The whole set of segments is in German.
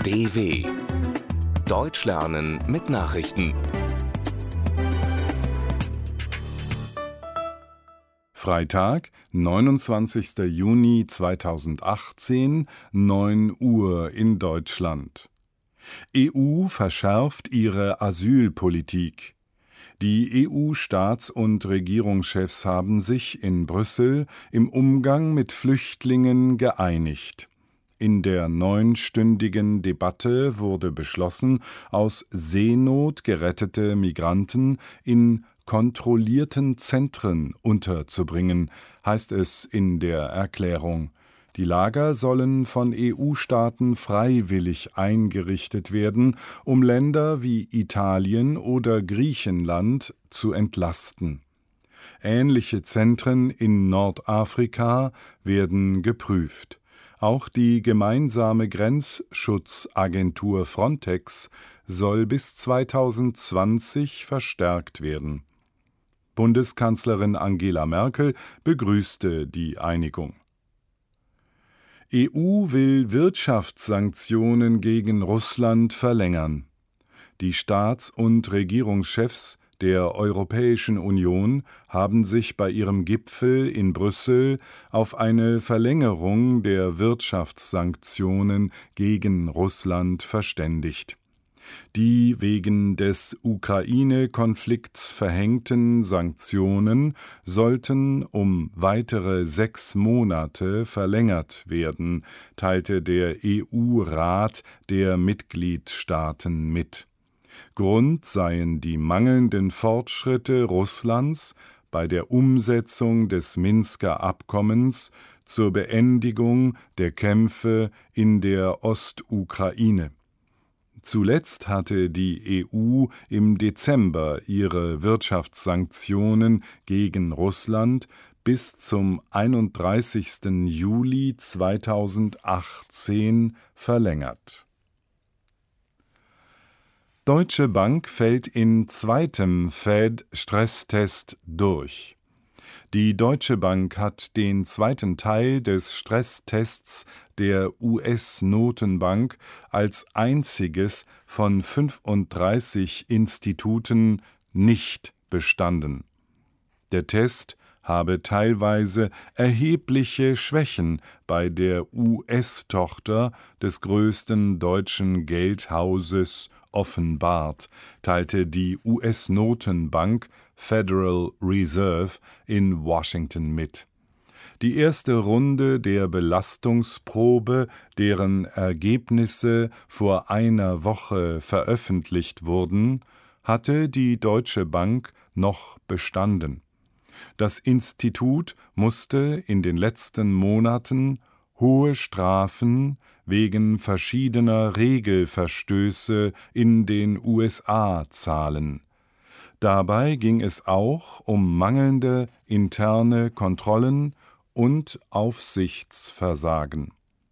DW Deutsch lernen mit Nachrichten. Freitag, 29. Juni 2018, 9 Uhr in Deutschland. EU verschärft ihre Asylpolitik. Die EU-Staats- und Regierungschefs haben sich in Brüssel im Umgang mit Flüchtlingen geeinigt. In der 9-stündigen Debatte wurde beschlossen, aus Seenot gerettete Migranten in kontrollierten Zentren unterzubringen, heißt es in der Erklärung. Die Lager sollen von EU-Staaten freiwillig eingerichtet werden, um Länder wie Italien oder Griechenland zu entlasten. Ähnliche Zentren in Nordafrika werden geprüft. Auch die gemeinsame Grenzschutzagentur Frontex soll bis 2020 verstärkt werden. Bundeskanzlerin Angela Merkel begrüßte die Einigung. EU will Wirtschaftssanktionen gegen Russland verlängern. Die Staats- und Regierungschefs der Europäischen Union haben sich bei ihrem Gipfel in Brüssel auf eine Verlängerung der Wirtschaftssanktionen gegen Russland verständigt. Die wegen des Ukraine-Konflikts verhängten Sanktionen sollten um weitere 6 Monate verlängert werden, teilte der EU-Rat der Mitgliedstaaten mit. Grund seien die mangelnden Fortschritte Russlands bei der Umsetzung des Minsker Abkommens zur Beendigung der Kämpfe in der Ostukraine. Zuletzt hatte die EU im Dezember ihre Wirtschaftssanktionen gegen Russland bis zum 31. Juli 2018 verlängert. Deutsche Bank fällt in zweitem Fed-Stresstest durch. Die Deutsche Bank hat den zweiten Teil des Stresstests der US-Notenbank als einziges von 35 Instituten nicht bestanden. Der Test habe teilweise erhebliche Schwächen bei der US-Tochter des größten deutschen Geldhauses offenbart, teilte die US-Notenbank Federal Reserve in Washington mit. Die erste Runde der Belastungsprobe, deren Ergebnisse vor einer Woche veröffentlicht wurden, hatte die Deutsche Bank noch bestanden. Das Institut musste in den letzten Monaten hohe Strafen wegen verschiedener Regelverstöße in den USA zahlen. Dabei ging es auch um mangelnde interne Kontrollen und Aufsichtsversagen.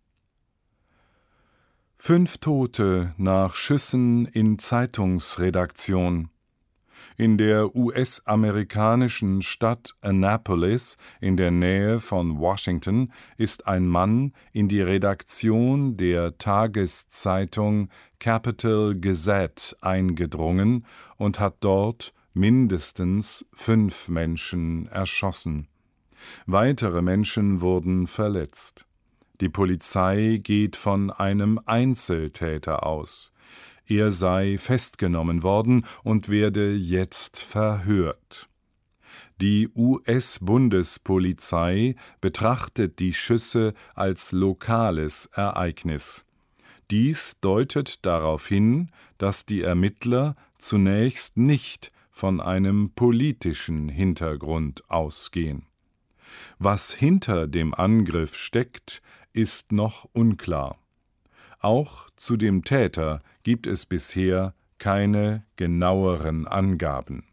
5 Tote nach Schüssen in Zeitungsredaktion. In der US-amerikanischen Stadt Annapolis in der Nähe von Washington ist ein Mann in die Redaktion der Tageszeitung Capital Gazette eingedrungen und hat dort mindestens 5 Menschen erschossen. Weitere Menschen wurden verletzt. Die Polizei geht von einem Einzeltäter aus. Er sei festgenommen worden und werde jetzt verhört. Die US-Bundespolizei betrachtet die Schüsse als lokales Ereignis. Dies deutet darauf hin, dass die Ermittler zunächst nicht von einem politischen Hintergrund ausgehen. Was hinter dem Angriff steckt, ist noch unklar. Auch zu dem Täter gibt es bisher keine genaueren Angaben.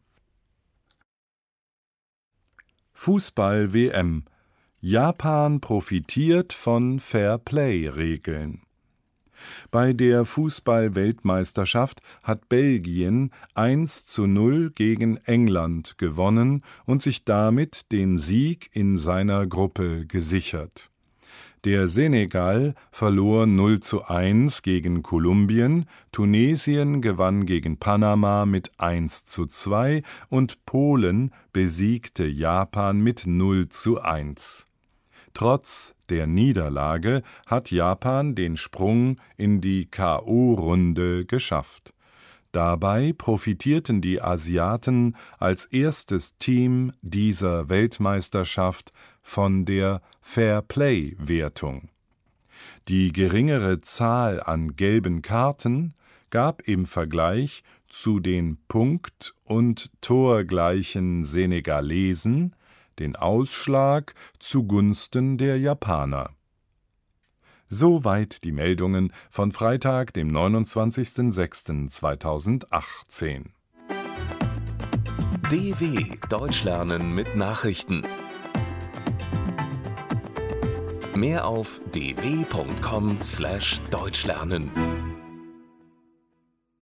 Fußball-WM: Japan profitiert von Fair-Play-Regeln. Bei der Fußball-Weltmeisterschaft hat Belgien 1:0 gegen England gewonnen und sich damit den Sieg in seiner Gruppe gesichert. Der Senegal verlor 0:1 gegen Kolumbien, Tunesien gewann gegen Panama mit 1:2 und Polen besiegte Japan mit 0:1. Trotz der Niederlage hat Japan den Sprung in die K.O.-Runde geschafft. Dabei profitierten die Asiaten als erstes Team dieser Weltmeisterschaft von der Fair-Play-Wertung. Die geringere Zahl an gelben Karten gab im Vergleich zu den punkt- und torgleichen Senegalesen den Ausschlag zugunsten der Japaner. Soweit die Meldungen von Freitag, dem 29.06.2018. DW Deutsch lernen mit Nachrichten. Mehr auf dw.com/deutschlernen.